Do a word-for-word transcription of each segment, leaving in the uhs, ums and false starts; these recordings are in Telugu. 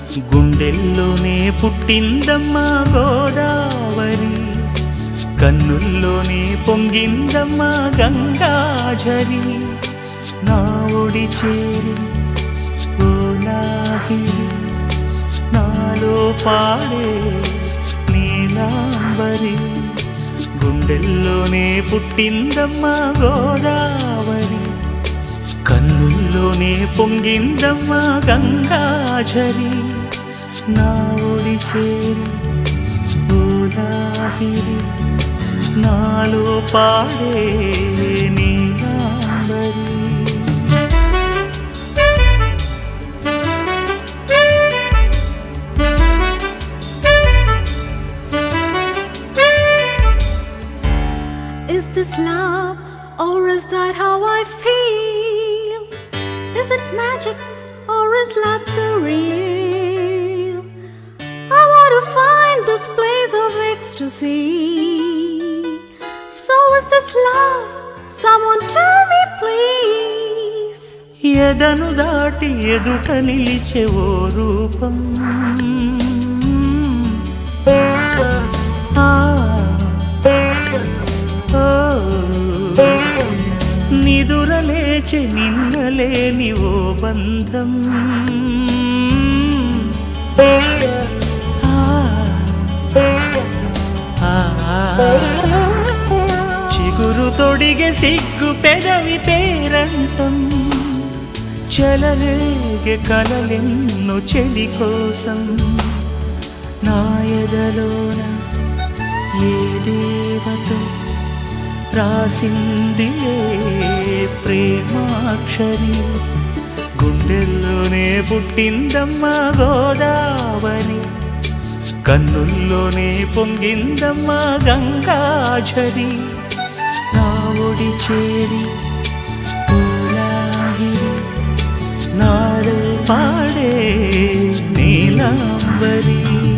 గుండెల్లోనే పుట్టిందమ్మా గోదావరి, కన్నుల్లోనే పొంగిందమ్మా గంగాజరి. నా ఒడి చేరి ఓలాహిరి, నాలో పాడే నీలాంబరి. గుండెల్లోనే పుట్టిందమ్మా గోదావరి, కన్నుల్లోనే పొంగిందమ్మా గంగాజరి. నా ఒడి చేరి ఓలాహిరి, నాలో పాడే Neelambari. Is this love or is that how I feel? Is it magic or is love surreal? I want to find this place of ecstasy. So is this love? Someone tell me please. ఎదను దాటి ఎదుట నిలిచే ఓ రూపం, నిదురలేచే నిన్నలేని ఓ బంధం. చిగురు తొడిగే సిగ్గు పెదవి పేరంతం, చలలేగే కలలెన్ను చెలి కోసం. నా ఎదలోన ఏ దేవతో రాసింది ప్రేమాక్షరి. గుండెల్లోనే పుట్టిందమ్మా గోదావరి, కన్నుల్లోనే పొంగిందమ్మా గంగాజరి. నా ఒడి చేరి ఓలాహిరి, నాడు పాడే Neelambari.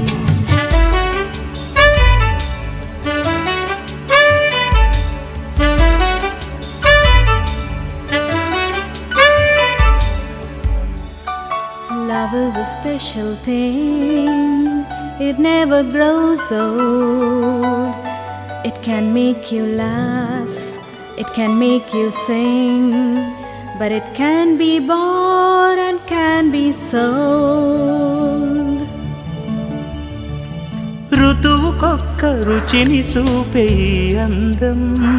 Love is a special thing, it never grows old. It can make you laugh, it can make you sing, but it can be bought and can be sold. ఋతువుకొక్క రుచిని చూపే అందం,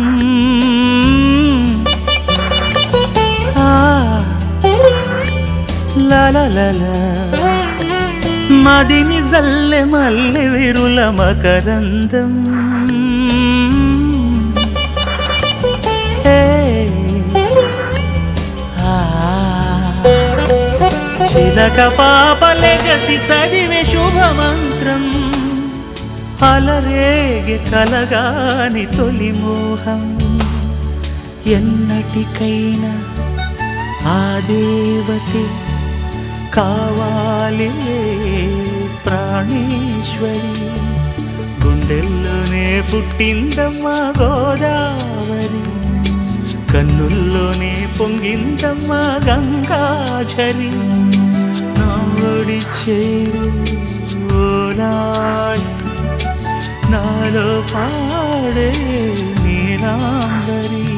మదిని జల్లె మల్లె విరుల మకరందం. చిలక పాపలెగసి చదివే శుభమంత్రం, అలరేగే కలగాని తొలి మోహం. ఎన్నటికైనా ఆ దేవతే కావాలి ప్రాణేశ్వరి. గుండెల్లోనే పుట్టిందమ్మా గోదావరి, కన్నుల్లోనే పొంగిందమ్మా గంగాజరి. నా ఒడి చేరు ఓలాడి, నాలో పాడే నీలాంబరి.